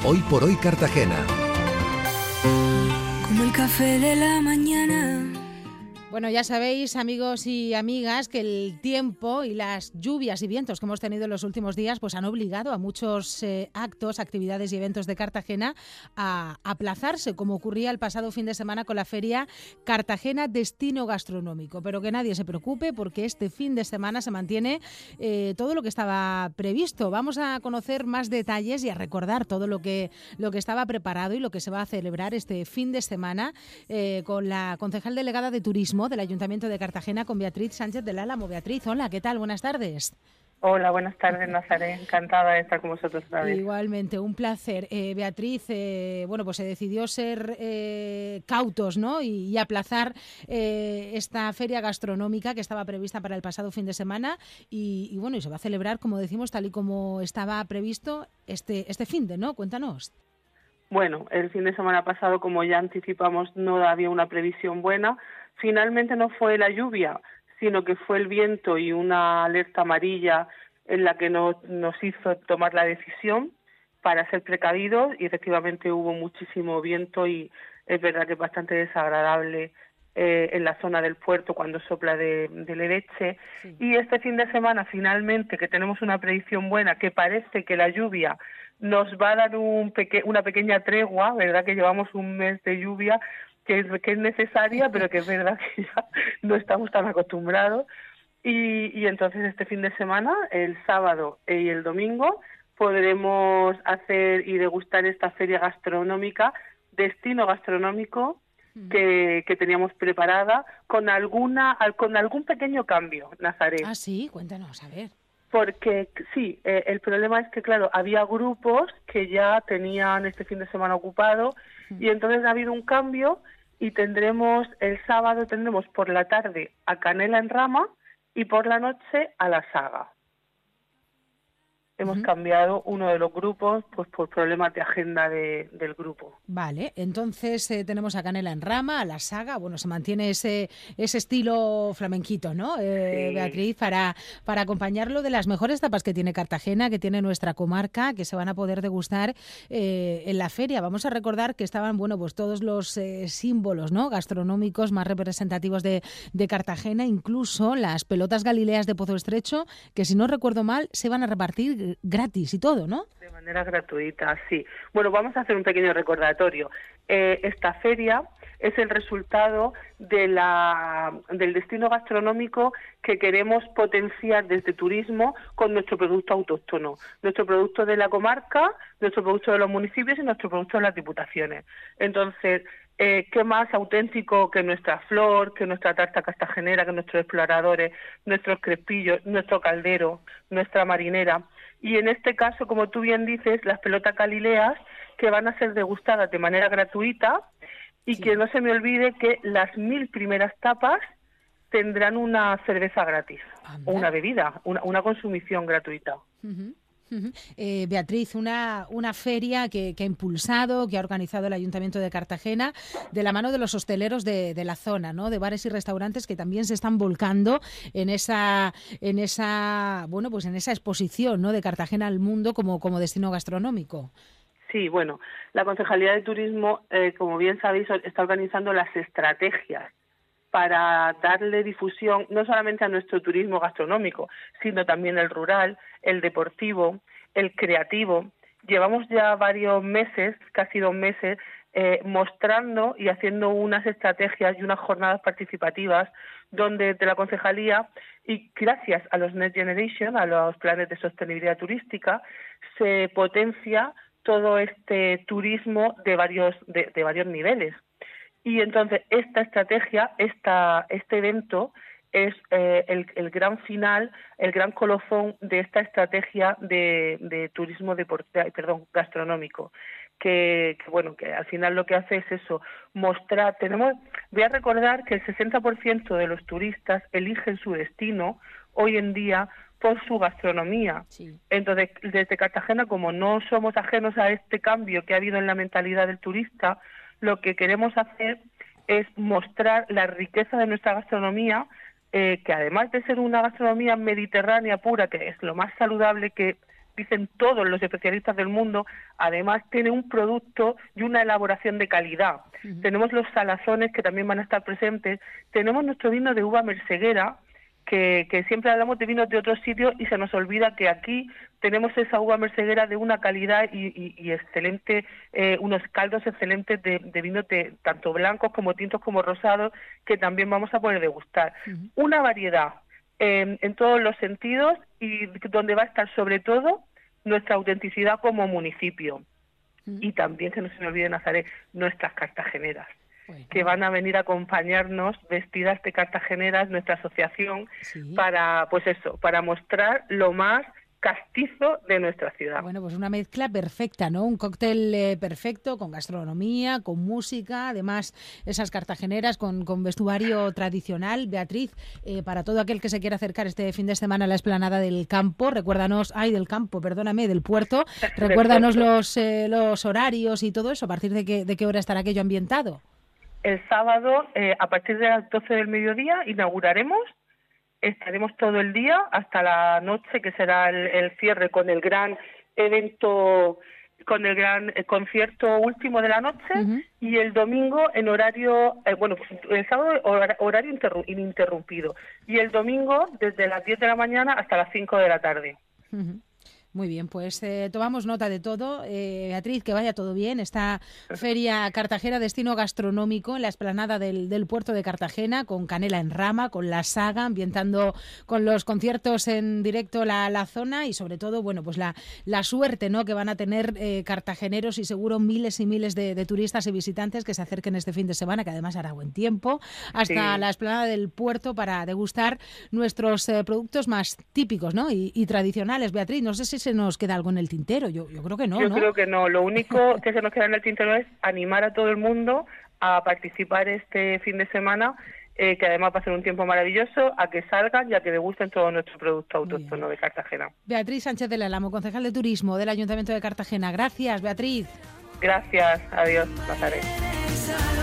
Hoy por Hoy Cartagena. Como el café de la mañana. Bueno, ya sabéis, amigos y amigas, que el tiempo y las lluvias y vientos que hemos tenido en los últimos días pues han obligado a muchos actos, actividades y eventos de Cartagena a aplazarse, como ocurría el pasado fin de semana con la feria Cartagena Destino Gastronómico. Pero que nadie se preocupe, porque este fin de semana se mantiene todo lo que estaba previsto. Vamos a conocer más detalles y a recordar todo lo que estaba preparado y lo que se va a celebrar este fin de semana con la concejal delegada de Turismo del Ayuntamiento de Cartagena, con Beatriz Sánchez del Álamo. Beatriz, hola, ¿qué tal? Buenas tardes. Hola, buenas tardes, Nazaret. Encantada de estar con vosotros otra vez. Igualmente, un placer. Beatriz, bueno, pues se decidió ser cautos, ¿no? Y aplazar esta feria gastronómica que estaba prevista para el pasado fin de semana y bueno, y se va a celebrar, como decimos, tal y como estaba previsto este fin de, ¿no? Cuéntanos. Bueno, el fin de semana pasado, como ya anticipamos, no había una previsión buena. Finalmente no fue la lluvia, sino que fue el viento y una alerta amarilla en la que nos hizo tomar la decisión para ser precavidos, y efectivamente hubo muchísimo viento y es verdad que es bastante desagradable en la zona del puerto cuando sopla de leche. Sí. Y este fin de semana, finalmente, que tenemos una predicción buena, que parece que la lluvia nos va a dar una pequeña tregua, ¿verdad? Que llevamos un mes de lluvia que es necesaria, pero que es verdad que ya no estamos tan acostumbrados. Y entonces este fin de semana, el sábado y el domingo, podremos hacer y degustar esta feria gastronómica, Destino Gastronómico, que teníamos preparada con algún pequeño cambio, Nazaret. Ah, sí, cuéntanos, a ver. Porque sí, el problema es que, claro, había grupos que ya tenían este fin de semana ocupado y entonces ha habido un cambio y el sábado tendremos por la tarde a Canela en Rama y por la noche a La Saga. Hemos cambiado uno de los grupos pues por problemas de agenda del grupo. Vale, entonces tenemos a Canela en Rama, a La Saga. Bueno, se mantiene ese estilo flamenquito, ¿no? Sí. Beatriz, para acompañarlo de las mejores tapas que tiene Cartagena, que tiene nuestra comarca, que se van a poder degustar en la feria. Vamos a recordar que estaban, bueno, pues todos los símbolos, ¿no?, gastronómicos más representativos de Cartagena, incluso las pelotas galileas de Pozo Estrecho, que si no recuerdo mal, se van a repartir gratis y todo, ¿no? De manera gratuita, sí. Bueno, vamos a hacer un pequeño recordatorio. Esta feria es el resultado del destino gastronómico que queremos potenciar desde Turismo con nuestro producto autóctono, nuestro producto de la comarca, nuestro producto de los municipios y nuestro producto de las diputaciones. Entonces, ¿qué más auténtico que nuestra flor, que nuestra tarta cartagenera, que nuestros exploradores, nuestros crespillos, nuestro caldero, nuestra marinera? Y en este caso, como tú bien dices, las pelotas galileas, que van a ser degustadas de manera gratuita, y que no se me olvide que las 1000 primeras tapas tendrán una cerveza gratis, o una bebida, una consumición gratuita. Beatriz, una feria que ha impulsado, que ha organizado el Ayuntamiento de Cartagena de la mano de los hosteleros de la zona, ¿no?, de bares y restaurantes, que también se están volcando en esa bueno, pues en esa exposición, ¿no?, de Cartagena al mundo como destino gastronómico. Sí, bueno, la Concejalía de Turismo, como bien sabéis, está organizando las estrategias para darle difusión no solamente a nuestro turismo gastronómico, sino también el rural, el deportivo, el creativo. Llevamos ya varios meses, casi 2 meses, mostrando y haciendo unas estrategias y unas jornadas participativas donde de la Concejalía, y gracias a los Next Generation, a los planes de sostenibilidad turística, se potencia todo este turismo de varios niveles. Y entonces esta estrategia, este evento es el gran final, el gran colofón de esta estrategia de turismo gastronómico, que bueno, que al final lo que hace es eso, mostrar. Voy a recordar que el 60% de los turistas eligen su destino hoy en día por su gastronomía. Sí. Entonces, desde Cartagena, como no somos ajenos a este cambio que ha habido en la mentalidad del turista, lo que queremos hacer es mostrar la riqueza de nuestra gastronomía, que además de ser una gastronomía mediterránea pura, que es lo más saludable que dicen todos los especialistas del mundo, además tiene un producto y una elaboración de calidad. Tenemos los salazones que también van a estar presentes, tenemos nuestro vino de uva merseguera, que siempre hablamos de vinos de otros sitios y se nos olvida que aquí tenemos esa uva merseguera de una calidad y excelente, unos caldos excelentes de vinos tanto blancos como tintos como rosados, que también vamos a poder degustar. Una variedad en todos los sentidos y donde va a estar sobre todo nuestra autenticidad como municipio. Y también, que no se me olvide, Nazaret, nuestras cartageneras, que van a venir a acompañarnos vestidas de cartageneras, nuestra asociación, para mostrar lo más castizo de nuestra ciudad. Bueno, pues una mezcla perfecta, ¿no? Un cóctel perfecto, con gastronomía, con música, además esas cartageneras con vestuario tradicional. Beatriz, para todo aquel que se quiera acercar este fin de semana a la explanada del campo, del puerto, recuérdanos los horarios y todo eso, a partir de qué hora estará aquello ambientado. El sábado, a partir de las 12 del mediodía, inauguraremos. Estaremos todo el día hasta la noche, que será el cierre con el gran evento, con el gran concierto último de la noche, y el domingo en horario, el sábado horario ininterrumpido, y el domingo desde las 10 de la mañana hasta las 5 de la tarde. Muy bien, pues tomamos nota de todo. Beatriz, que vaya todo bien. Esta Feria Cartagena, destino gastronómico en la explanada del puerto de Cartagena, con Canela en Rama, con La Saga, ambientando con los conciertos en directo la zona y sobre todo, bueno, pues la suerte, ¿no?, que van a tener cartageneros y seguro miles y miles de turistas y visitantes que se acerquen este fin de semana, que además hará buen tiempo, hasta la explanada del puerto para degustar nuestros productos más típicos, ¿no?, y tradicionales. Beatriz, no sé si se nos queda algo en el tintero. Yo creo que no. Yo creo que no. Lo único que se nos queda en el tintero es animar a todo el mundo a participar este fin de semana, que además va a ser un tiempo maravilloso, a que salgan y a que degusten todo nuestro producto autóctono de Cartagena. Beatriz Sánchez del Álamo, concejal de Turismo del Ayuntamiento de Cartagena. Gracias, Beatriz. Gracias. Adiós, Nazaret.